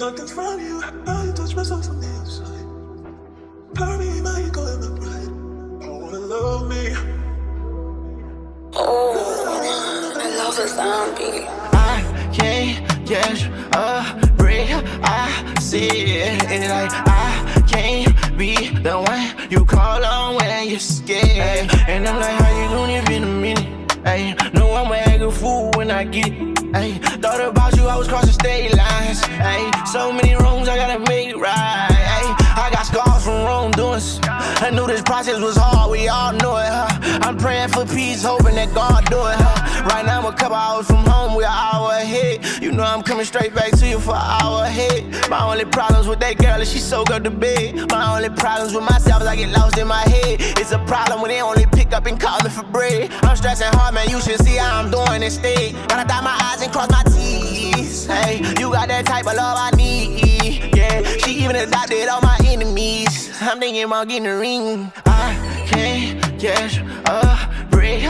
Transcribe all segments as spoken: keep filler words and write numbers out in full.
nothing from you. I touch myself from the inside. Part me, my ego and my pride. I wanna love me. Oh, I love a zombie. I can't catch a break. I see it, it's like I can't be the one you call on when you're scared. And I'm like, how you doing? It's been a minute. Ay, know I'm a acting fool when I get it. Ay, thought about you, I was crossing state lines. Ay, so many wrongs, I gotta make it right. Ay, I got scars from wrongdoings. I knew this process was hard, we all know it. Huh? I'm praying for peace, hoping that God do it. Huh? Right now I'm a couple hours from home, we're an hour ahead. You know I'm coming straight back to you for an hour ahead. My only problems with that girl is she so good to bed. My only problems with myself is I get lost in my head. It's a problem when they only pick up and call me for bread. I'm stressing hard, man, you should see how I'm doing instead. Gotta dot my eyes and cross my T's. Hey, you got that type of love I need. Yeah, she even adopted all my enemies. I'm thinking about getting a ring. I can't catch a break.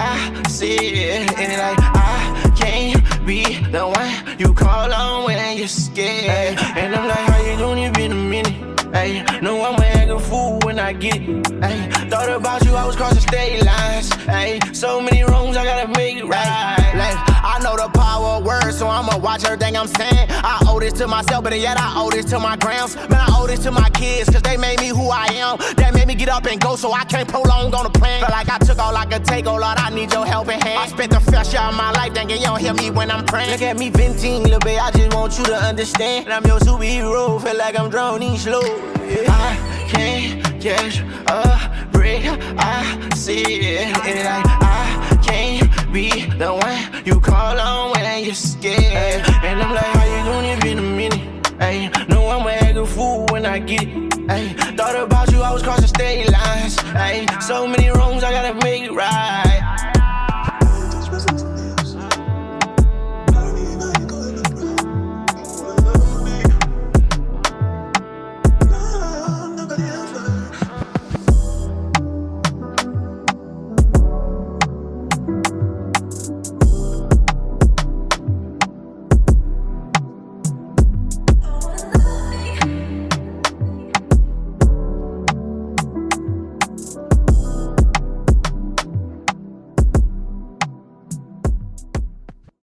I see it, and like I can't be the one you call on when you're scared. And I'm like, how you doing? It's been a minute. Ay, know I'm a acting fool when I get it. Ay, thought about you, I was crossing state lines. Ay, so many wrongs, I gotta make it right. Like, I know the power of words, so I'ma watch everything I'm saying. I owe this to myself, but yet I owe this to my grams. Man, I owe this to my kids, cause they made me who I am. They made me get up and go, so I can't prolong on the plan. Feel like I took all I could take, oh Lord, I need your helping hand. I spent the first year of my life thinking you don't hear me when I'm praying. Look at me venting, little bit, I just want you to understand. And I'm your superhero, feel like I'm drowning slow. Yeah. I can't catch a break. I see it, and like I can't be the one you call on when you're scared. And I'm like, how you doing? It's been a minute. Ay, know I'm a acting fool when I get it. Ay, thought about you, I was crossing state lines. Ay, so many wrongs, I gotta make it right.